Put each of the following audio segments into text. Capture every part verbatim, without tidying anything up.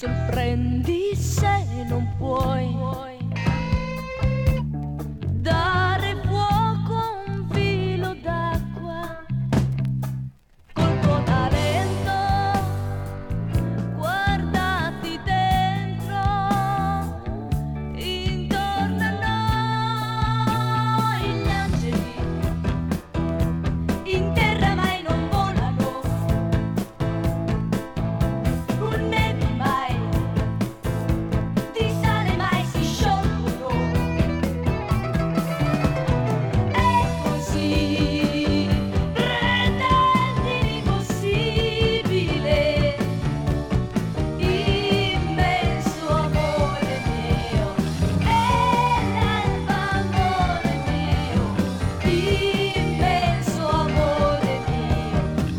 sorprendi se non puoi dare fuoco a un filo d'acqua col tuo talento. Guardati dentro, intorno a noi gli angeli in terra mai non volano, un nevi mai di sale mai si sciolgono. È così, pretendi l'impossibile, immenso amore mio, è l'alba amore mio, immenso amore mio.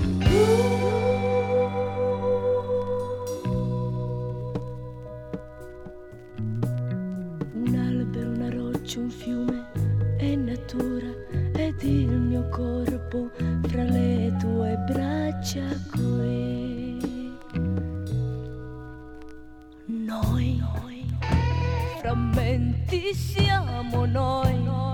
Un albero, una roccia, un fiume è natura ed il mio corpo fra le tue braccia qui. Noi, frammenti siamo noi.